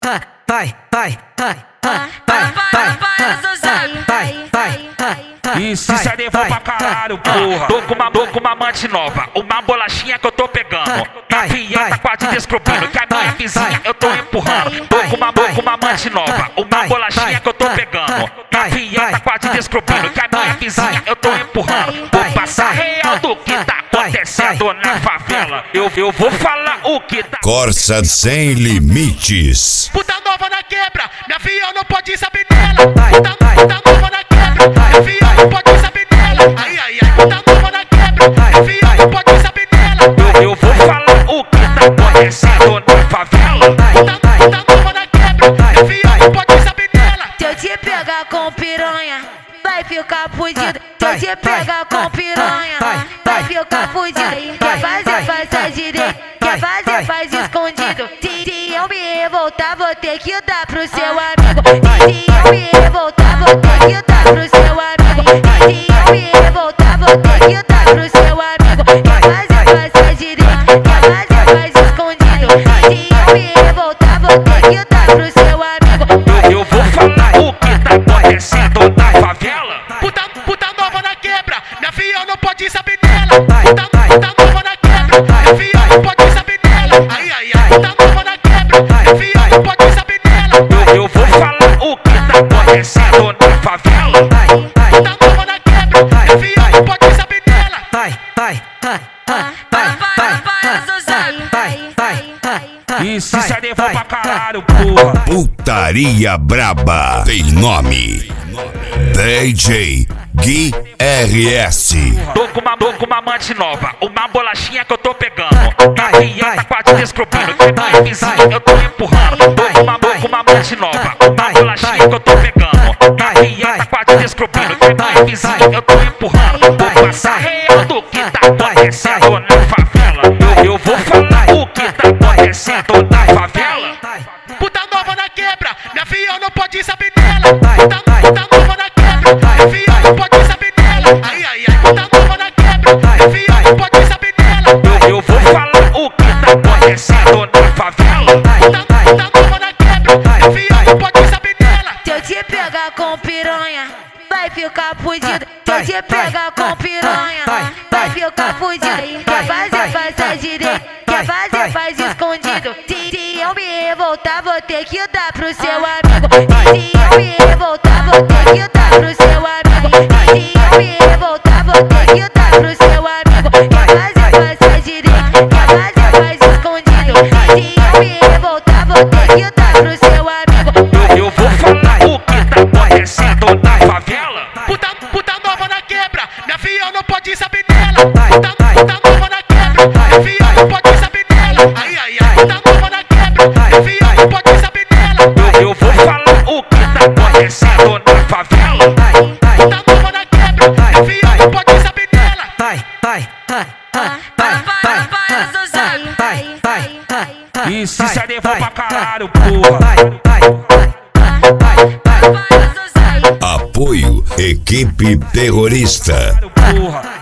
E se levou pra caralho, porra. Tô com uma amante nova, uma bolachinha que eu tô pegando. Minha filha tá quase descobrindo que a minha vizinha eu tô empurrando. Tô com uma amante nova, uma bolachinha que eu tô pegando. Minha filha tá quase descobrindo que a minha vizinha eu tô empurrando. Vou passar real do que tá acontecendo na favela. Eu vou falar o que tá. Corsa Sem Limites. Puta nova na quebra, minha filha não pode saber dela. Puta nova na quebra, minha filha não pode saber dela. Ai, puta nova na quebra, minha filha não pode saber dela. Eu vou falar o que tá acontecendo na favela. Puta nova na quebra, minha filha não pode saber dela. Se eu te pegar com piranha, vai ficar fudido. Se eu te pegar com piranha, vai ficar fudido. Quer fazer, faz direito. Quer fazer, faz escondido. Se eu me revoltar, vou ter que dar pro seu amigo. Se eu me revoltar, vou ter que dar pro seu amigo. Se eu me revoltar, vou ter que dar pro seu amigo. Quer fazer, faz direito. Quer fazer, faz escondido. Se eu me revoltar, vou ter que dar pro seu amigo. Eu vou falar o que tá acontecendo na favela. Puta nova na quebra, minha filha não pode saber dela. Puta nova na quebra, minha filha não pode saber dela. Ai, puta nova na quebra, minha filha não pode saber dela. Eu vou falar o que tá acontecendo na favela. Puta nova na quebra, minha filha não pode saber dela. E se levou pra caralho, porra. Putaria Braba tem nome. DJ Gui RS. Tô com uma amante nova, uma bolachinha que eu tô pegando. Minha filha tá quase descobrindo que a minha vizinha eu tô empurrando. Tô com uma amante nova, uma bolachinha que eu tô pegando. Minha filha tá quase descobrindo que a minha vizinha eu tô empurrando. Vou passar real do que tá acontecendo na favela. Eu vou falar o que tá acontecendo na favela. Puta nova na quebra, minha filha não pode saber dela. Puta nova na quebra, minha filha não pode saber dela. Ai, puta nova na quebra, minha filha não pode saber dela. Eu vou falar o que tá acontecendo na favela. Puta nova na quebra, minha filha não pode saber dela. Se eu te pegar com piranha, vai ficar fudido. Se eu te pegar com piranha, vai ficar fudido. Quer fazer, faz direito. Quer fazer, faz escondido. Se eu me revoltar, vou ter que dar pro seu amigo. Se eu me revoltar, vou ter que dar pro seu amigo. Se eu me revoltar, vou ter que dar pro seu amigo. Quer fazer, faz direito. Quer fazer, faz escondido. Se eu me revoltar, vou ter que dar pro seu amigo. Eu vou falar o que tá acontecendo na favela. Puta nova na quebra, minha filha não pode saber dela. Puta nova na quebra, minha filha não pode saber dela. Ai, puta nova na quebra, minha filha não pode saber dela. Eu vou falar o que tá acontecendo na favela. Puta nova na quebra, minha filha não pode saber dela. E se levou pra caralho, porra. Apoio Equipe Terrorista. Porra.